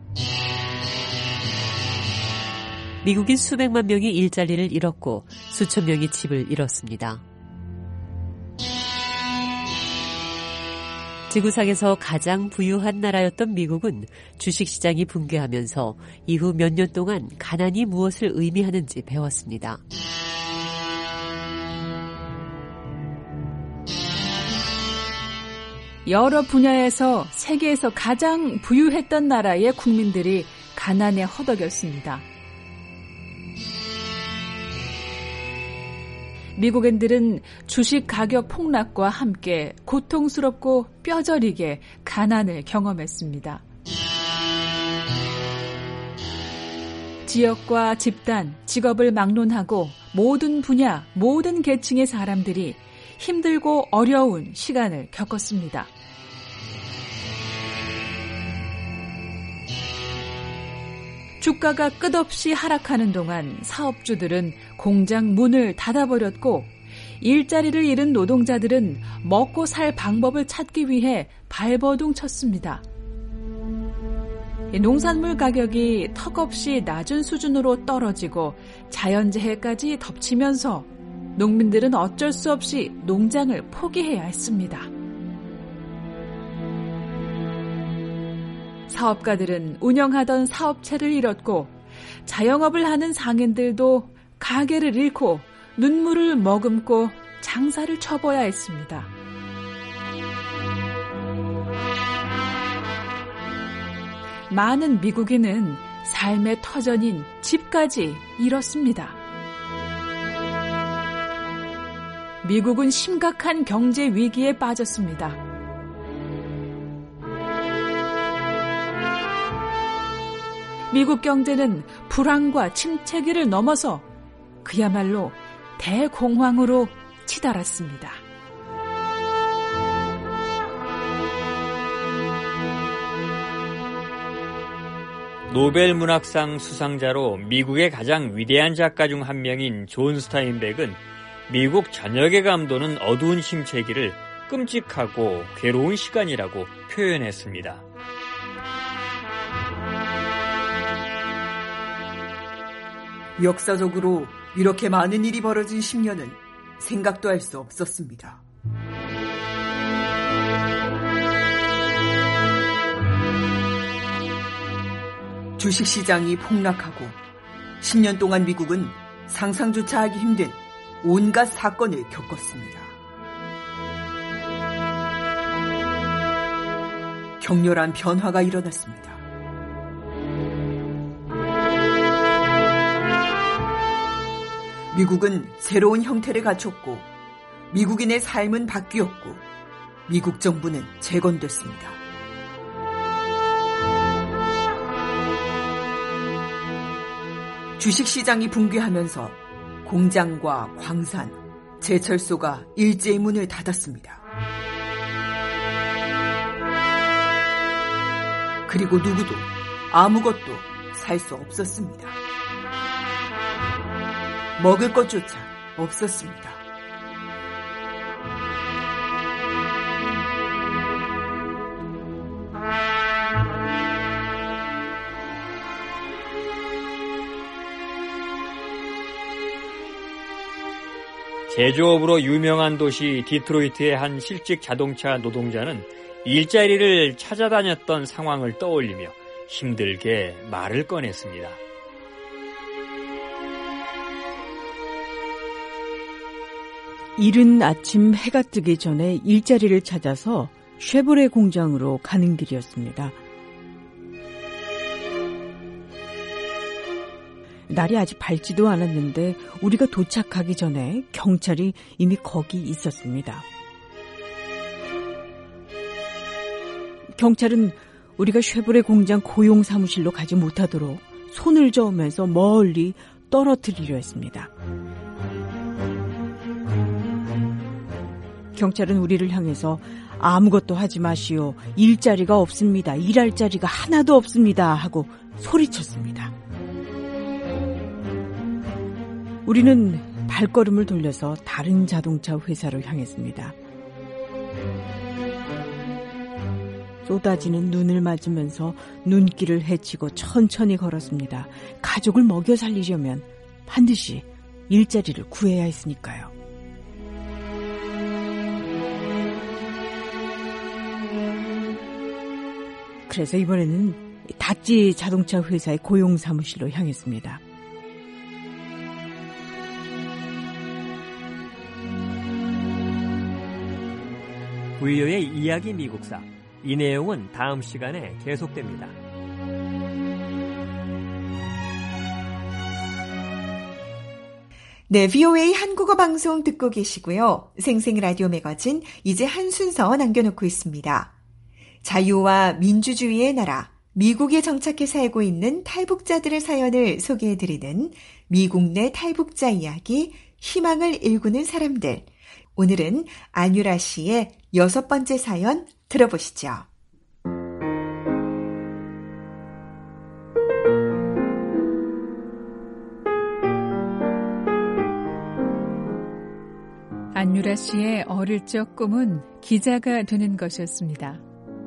미국인 수백만 명이 일자리를 잃었고 수천 명이 집을 잃었습니다. 지구상에서 가장 부유한 나라였던 미국은 주식시장이 붕괴하면서 이후 몇 년 동안 가난이 무엇을 의미하는지 배웠습니다. 여러 분야에서 세계에서 가장 부유했던 나라의 국민들이 가난에 허덕였습니다. 미국인들은 주식 가격 폭락과 함께 고통스럽고 뼈저리게 가난을 경험했습니다. 지역과 집단, 직업을 막론하고 모든 분야, 모든 계층의 사람들이 힘들고 어려운 시간을 겪었습니다. 주가가 끝없이 하락하는 동안 사업주들은 공장 문을 닫아버렸고 일자리를 잃은 노동자들은 먹고 살 방법을 찾기 위해 발버둥 쳤습니다. 농산물 가격이 턱없이 낮은 수준으로 떨어지고 자연재해까지 덮치면서 농민들은 어쩔 수 없이 농장을 포기해야 했습니다. 사업가들은 운영하던 사업체를 잃었고 자영업을 하는 상인들도 가게를 잃고 눈물을 머금고 장사를 쳐봐야 했습니다. 많은 미국인은 삶의 터전인 집까지 잃었습니다. 미국은 심각한 경제 위기에 빠졌습니다. 미국 경제는 불황과 침체기를 넘어서 그야말로 대공황으로 치달았습니다. 노벨 문학상 수상자로 미국의 가장 위대한 작가 중 한 명인 존 스타인백은 미국 전역에 감도는 어두운 침체기를 끔찍하고 괴로운 시간이라고 표현했습니다. 역사적으로 이렇게 많은 일이 벌어진 10년은 생각도 할 수 없었습니다. 주식시장이 폭락하고 10년 동안 미국은 상상조차 하기 힘든 온갖 사건을 겪었습니다. 격렬한 변화가 일어났습니다. 미국은 새로운 형태를 갖췄고 미국인의 삶은 바뀌었고 미국 정부는 재건됐습니다. 주식시장이 붕괴하면서 공장과 광산, 제철소가 일제히 문을 닫았습니다. 그리고 누구도 아무것도 살 수 없었습니다. 먹을 것조차 없었습니다. 제조업으로 유명한 도시 디트로이트의 한 실직 자동차 노동자는 일자리를 찾아다녔던 상황을 떠올리며 힘들게 말을 꺼냈습니다. 이른 아침 해가 뜨기 전에 일자리를 찾아서 쉐보레 공장으로 가는 길이었습니다. 날이 아직 밝지도 않았는데 우리가 도착하기 전에 경찰이 이미 거기 있었습니다. 경찰은 우리가 쉐보레 공장 고용 사무실로 가지 못하도록 손을 저으면서 멀리 떨어뜨리려 했습니다. 경찰은 우리를 향해서 아무것도 하지 마시오. 일자리가 없습니다. 일할 자리가 하나도 없습니다. 하고 소리쳤습니다. 우리는 발걸음을 돌려서 다른 자동차 회사로 향했습니다. 쏟아지는 눈을 맞으면서 눈길을 헤치고 천천히 걸었습니다. 가족을 먹여 살리려면 반드시 일자리를 구해야 했으니까요. 그래서 이번에는 다찌 자동차 회사의 고용 사무실로 향했습니다. 부유의 이야기 미국사. 이 내용은 다음 시간에 계속됩니다. 네, VOA 한국어 방송 듣고 계시고요. 생생라디오 매거진 이제 한 순서 남겨놓고 있습니다. 자유와 민주주의의 나라, 미국에 정착해 살고 있는 탈북자들의 사연을 소개해드리는 미국 내 탈북자 이야기, 희망을 일구는 사람들. 오늘은 안유라 씨의 6번째 사연 들어보시죠. 안유라 씨의 어릴 적 꿈은 기자가 되는 것이었습니다.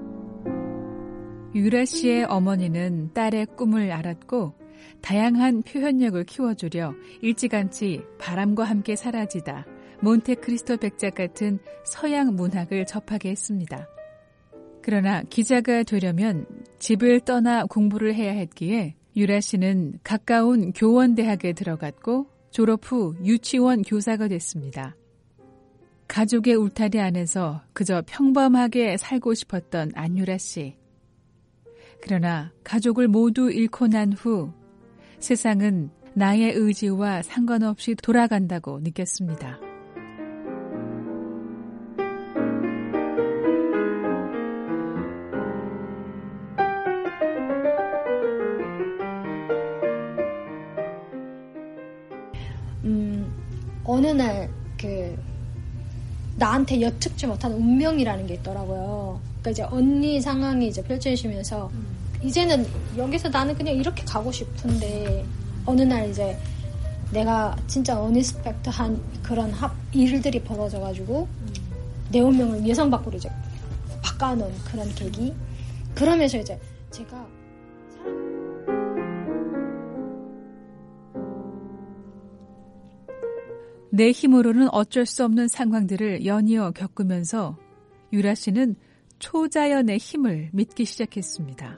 유라 씨의 어머니는 딸의 꿈을 알았고 다양한 표현력을 키워주려 일찌감치 바람과 함께 사라지다 몬테크리스토 백작 같은 서양 문학을 접하게 했습니다. 그러나 기자가 되려면 집을 떠나 공부를 해야 했기에 유라 씨는 가까운 교원대학에 들어갔고 졸업 후 유치원 교사가 됐습니다. 가족의 울타리 안에서 그저 평범하게 살고 싶었던 안유라 씨. 그러나 가족을 모두 잃고 난 후 세상은 나의 의지와 상관없이 돌아간다고 느꼈습니다. 어느 날 나한테 예측지 못한 운명이라는 게 있더라고요. 그러니까 이제 언니 상황이 이제 펼쳐지면서 이제는 여기서 나는 그냥 이렇게 가고 싶은데 어느 날 이제 내가 진짜 어니스펙트한 그런 일들이 벌어져가지고 내 운명을 예상 밖으로 이제 바꿔놓은 그런 계기. 그러면서 이제 제가 내 힘으로는 어쩔 수 없는 상황들을 연이어 겪으면서 유라 씨는 초자연의 힘을 믿기 시작했습니다.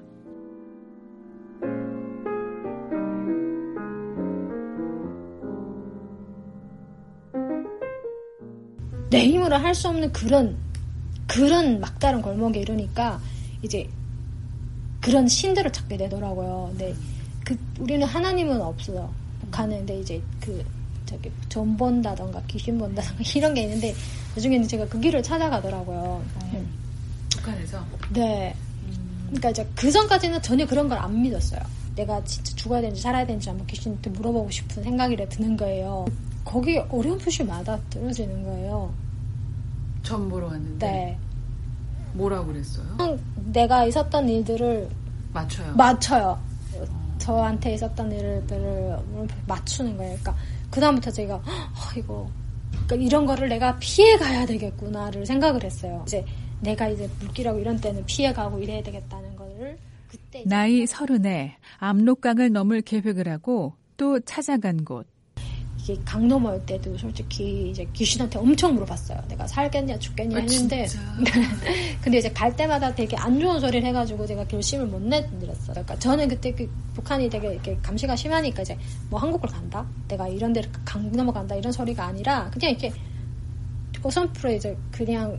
내 힘으로 할 수 없는 그런 막다른 골목에 이르니까 이제 그런 신들을 찾게 되더라고요. 근데 우리는 하나님은 없어요. 북한은. 근데 이제 점 본다던가 귀신 본다던가 이런 게 있는데 나중에는 제가 그 길을 찾아가더라고요. 북한에서? 네. 그러니까 이제 그 전까지는 전혀 그런 걸 안 믿었어요. 내가 진짜 죽어야 되는지 살아야 되는지 한번 귀신한테 물어보고 싶은 생각이 드는 거예요. 거기 어렴풋이 맞아 떨어지는 거예요. 점 보러 갔는데? 네. 뭐라고 그랬어요? 내가 있었던 일들을 맞춰요. 저한테 있었던 일들을 맞추는 거예요. 그러니까 그다음부터 제가 그러니까 이런 거를 내가 피해가야 되겠구나를 생각을 했어요. 이제 내가 이제 물길하고 이런 때는 피해가고 이래야 되겠다는 거를 그때 나이 30에 압록강을 넘을 계획을 하고 또 찾아간 곳. 이게 강 넘어올 때도 솔직히 이제 귀신한테 엄청 물어봤어요. 내가 살겠냐 죽겠냐 했는데 근데 이제 갈 때마다 되게 안 좋은 소리를 해가지고 제가 결심을 못 내드렸어요. 그러니까 저는 그때 북한이 되게 이렇게 감시가 심하니까 이제 뭐 한국을 간다, 내가 이런 데를 강 넘어간다 이런 소리가 아니라 그냥 이렇게 어선프로 이제 그냥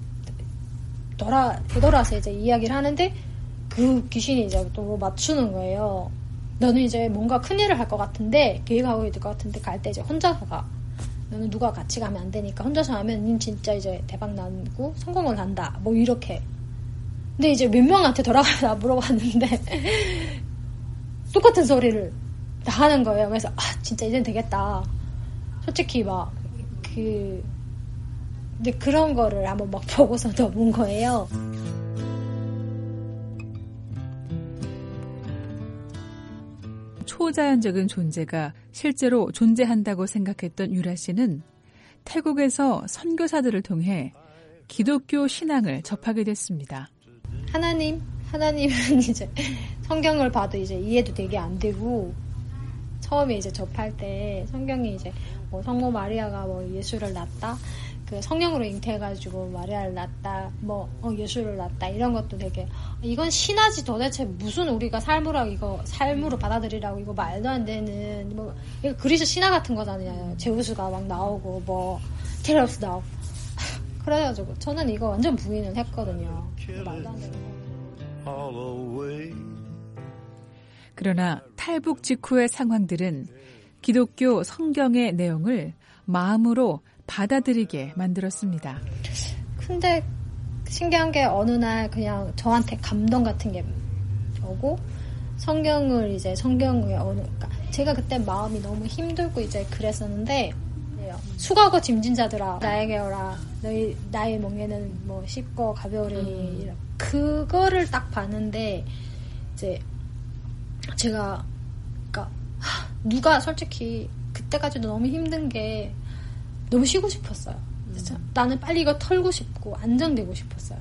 되돌아서 이제 이야기를 하는데 그 귀신이 이제 또 맞추는 거예요. 너는 이제 뭔가 큰일을 할 것 같은데, 계획하고 있을 것 같은데, 갈 때 이제 혼자서 가. 너는 누가 같이 가면 안 되니까, 혼자서 하면 닌 진짜 이제 대박 나고 성공을 한다. 뭐 이렇게. 근데 이제 몇 명한테 돌아가서 물어봤는데, 똑같은 소리를 다 하는 거예요. 그래서, 진짜 이젠 되겠다. 솔직히 근데 그런 거를 한번 막 보고서 넘은 거예요. 초자연적인 존재가 실제로 존재한다고 생각했던 유라 씨는 태국에서 선교사들을 통해 기독교 신앙을 접하게 됐습니다. 하나님은 이제 성경을 봐도 이제 이해도 되게 안 되고, 처음에 이제 접할 때 성경이 이제 뭐 성모 마리아가 뭐 예수를 낳았다, 그 성령으로 잉태해가지고 마리아를 낳았다, 뭐 예수를 낳았다 이런 것도 되게 이건 신화지 도대체 무슨 우리가 삶으로 받아들이라고 이거 말도 안 되는 뭐 이거 그리스 신화 같은 거잖아요. 제우스가 막 나오고 뭐 테레우스 나오고 그래가지고 저는 이거 완전 부인을 했거든요. 말도 안 되는 거. 그러나 탈북 직후의 상황들은 기독교 성경의 내용을 마음으로 받아들이게 만들었습니다. 근데 신기한 게 어느 날 그냥 저한테 감동 같은 게 오고 성경을 그러니까 제가 그때 마음이 너무 힘들고 이제 그랬었는데 수고하고 짐진 자들아 나에게 오라 나의 멍에는 뭐 쉽고 가벼우리니 그거를 딱 봤는데 이제 제가 그러니까 누가 솔직히 그때까지도 너무 힘든 게 너무 쉬고 싶었어요. 나는 빨리 이거 털고 싶고 안정되고 싶었어요.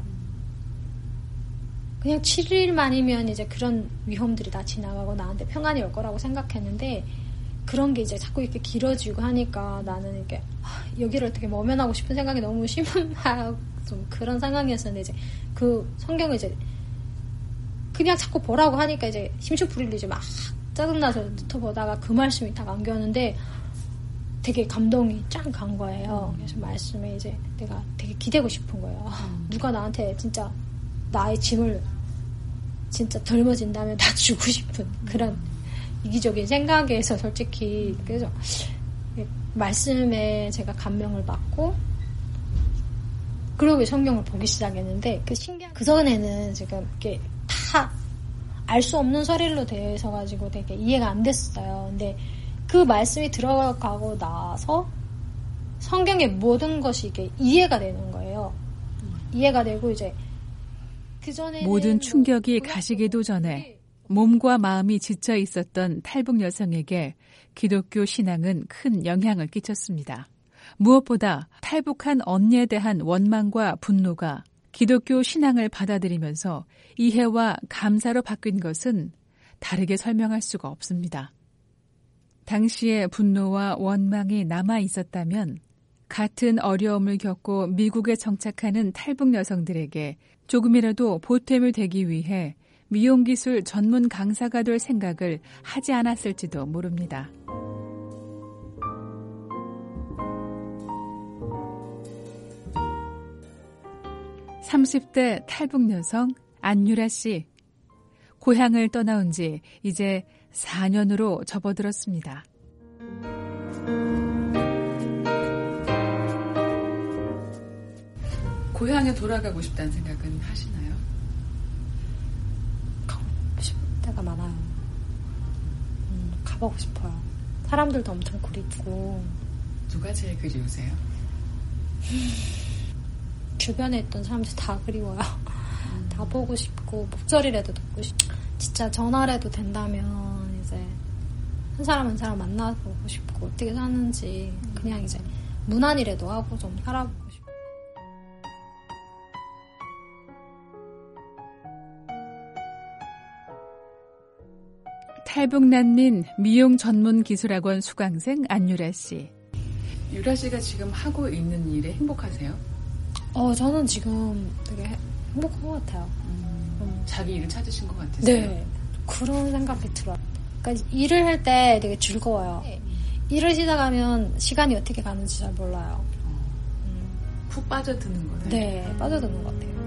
그냥 7일만이면 이제 그런 위험들이 다 지나가고 나한테 평안이 올 거라고 생각했는데 그런 게 이제 자꾸 이렇게 길어지고 하니까 나는 이렇게 여기를 어떻게 모면하고 싶은 생각이 너무 심한 좀 그런 상황이었었는데 이제 그 성경을 이제 그냥 자꾸 보라고 하니까 이제 심심풀이로 이제 막 짜증나서 유튜브 보다가 그 말씀이 딱 안겼는데 되게 감동이 쫙 간 거예요. 그래서 말씀에 이제 내가 되게 기대고 싶은 거예요. 누가 나한테 진짜 나의 짐을 진짜 덜어진다면 다 주고 싶은 그런 이기적인 생각에서 솔직히 그래서 말씀에 제가 감명을 받고 그러고 성경을 보기 시작했는데 그 신기한 그 전에는 지금 이게 다 알 수 없는 소리로 되어 있어가지고 되게 이해가 안 됐어요. 근데 그 말씀이 들어가고 나서 성경의 모든 것이 이게 이해가 되는 거예요. 이해가 되고 이제 그 전에 모든 충격이 가시기도 전에 몸과 마음이 지쳐 있었던 탈북 여성에게 기독교 신앙은 큰 영향을 끼쳤습니다. 무엇보다 탈북한 언니에 대한 원망과 분노가 기독교 신앙을 받아들이면서 이해와 감사로 바뀐 것은 다르게 설명할 수가 없습니다. 당시의 분노와 원망이 남아 있었다면 같은 어려움을 겪고 미국에 정착하는 탈북 여성들에게 조금이라도 보탬이 되기 위해 미용기술 전문 강사가 될 생각을 하지 않았을지도 모릅니다. (30대) 탈북 여성 안유라 씨. 고향을 떠나온 지 이제 4년으로 접어들었습니다. 고향에 돌아가고 싶다는 생각은 하시나요? 가고 싶을 때가 많아요. 가보고 싶어요. 사람들도 엄청 그립고. 누가 제일 그리우세요? 주변에 있던 사람들 다 그리워요. 다 보고 싶고 목소리라도 듣고 싶고 진짜 전화라도 된다면 이제 한 사람 한 사람 만나보고 싶고 어떻게 사는지 그냥 이제 무난이라도 하고 좀 살아보고 싶고. 탈북 난민 미용 전문 기술학원 수강생 안유라 씨. 유라 씨가 지금 하고 있는 일에 행복하세요? 저는 지금 되게 행복한 것 같아요. 자기 일을 찾으신 것 같으세요? 네. 그런 생각이 들어요. 그러니까 일을 할 때 되게 즐거워요. 일을 시작하면 시간이 어떻게 가는지 잘 몰라요. 푹 빠져드는 거네요. 네, 빠져드는 것 같아요.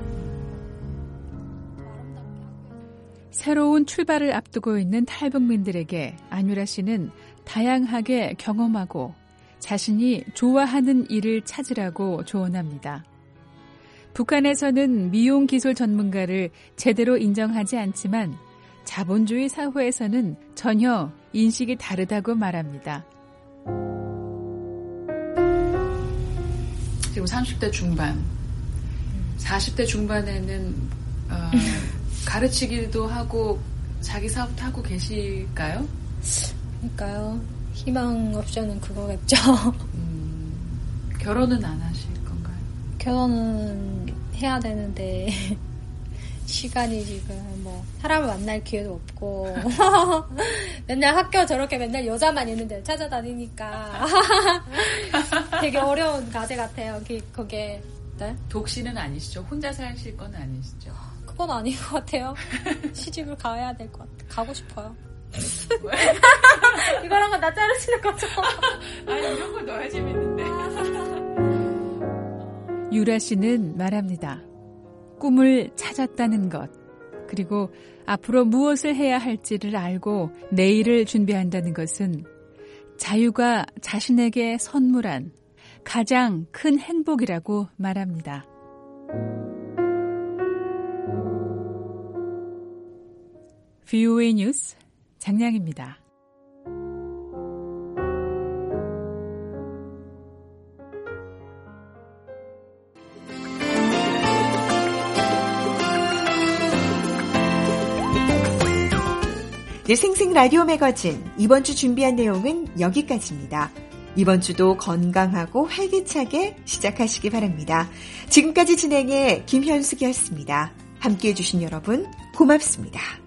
새로운 출발을 앞두고 있는 탈북민들에게 안유라 씨는 다양하게 경험하고 자신이 좋아하는 일을 찾으라고 조언합니다. 북한에서는 미용 기술 전문가를 제대로 인정하지 않지만 자본주의 사회에서는 전혀 인식이 다르다고 말합니다. 지금 30대 중반, 40대 중반에는 가르치기도 하고 자기 사업도 하고 계실까요? 그러니까요. 희망 옵션은 그거겠죠. 결혼은 안 하실 건가요? 결혼은 해야 되는데 시간이 지금 뭐 사람을 만날 기회도 없고 맨날 학교 저렇게 맨날 여자만 있는 데 찾아다니니까 되게 어려운 과제 같아요. 그게 네? 독신은 아니시죠? 혼자 사실 건 아니시죠? 그건 아닌 것 같아요. 시집을 가야 될 것 같아요. 가고 싶어요. 이거랑 건 나 자르시는 거죠? 아니 이런 거 넣어야 재밌는데. 유라 씨는 말합니다. 꿈을 찾았다는 것, 그리고 앞으로 무엇을 해야 할지를 알고 내일을 준비한다는 것은 자유가 자신에게 선물한 가장 큰 행복이라고 말합니다. VOA 뉴스 장량입니다. 네, 생생 라디오 매거진 이번 주 준비한 내용은 여기까지입니다. 이번 주도 건강하고 활기차게 시작하시기 바랍니다. 지금까지 진행의 김현숙이었습니다. 함께해 주신 여러분 고맙습니다.